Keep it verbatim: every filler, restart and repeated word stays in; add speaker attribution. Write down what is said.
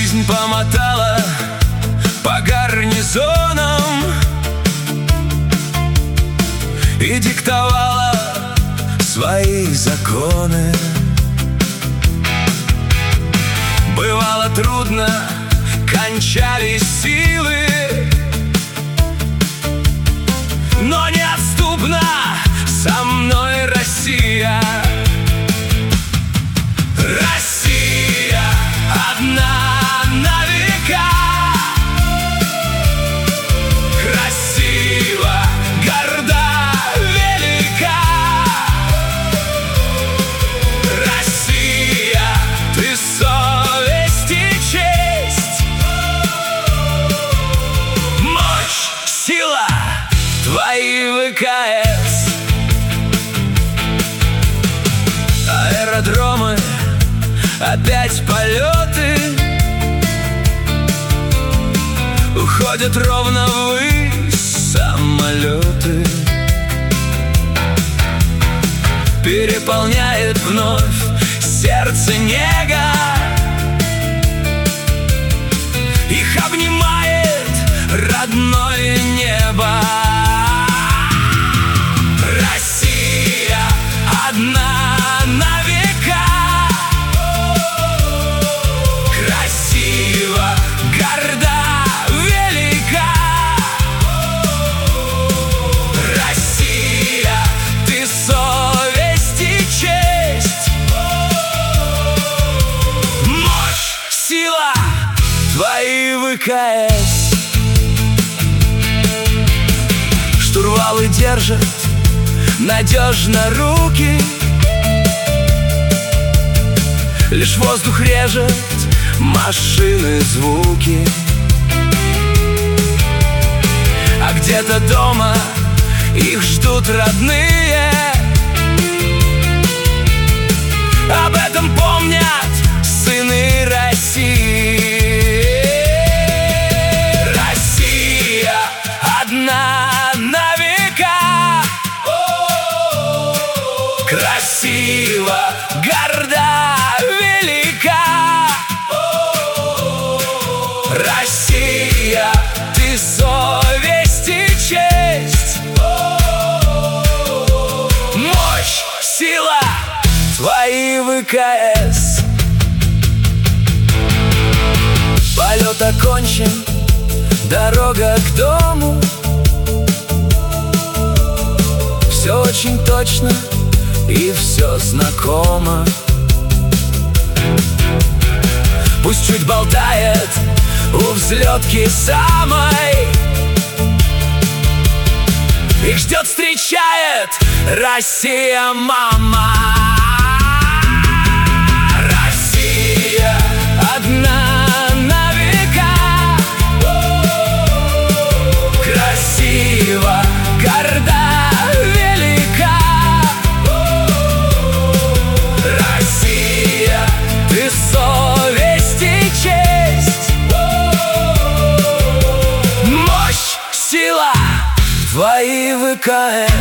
Speaker 1: жизнь помотала по гарнизонам и диктовала свои законы. Бывало трудно, кончались силы, но неотступна со мной Россия. Россия одна на века, красива, горда, велика. Россия, ты совесть и честь, мощь, сила твои ВКС. Аэродромы, опять полеты, уходят ровно ввысь самолеты. Переполняет вновь сердце нега, их обнимает родное небо. Россия одна на века, красива, горда, велика. Россия, ты совесть и честь, мощь, сила твои ВКС. Штурвалы держат надежно руки, лишь воздух режет машины звуки. А где-то дома их ждут родные, об этом помнят сыны России. Россия одна на века, красива, горда, велика. Россия, ты совесть и честь, мощь, сила твои ВКС. Полет окончен, дорога к дому, все очень точно и все знакомо. Пусть чуть болтает у взлетки самой, их ждет, встречает Россия, мама. Россия одна на века, красива, горда, велика. Россия, ты совесть и честь, мощь, сила твои ВКС.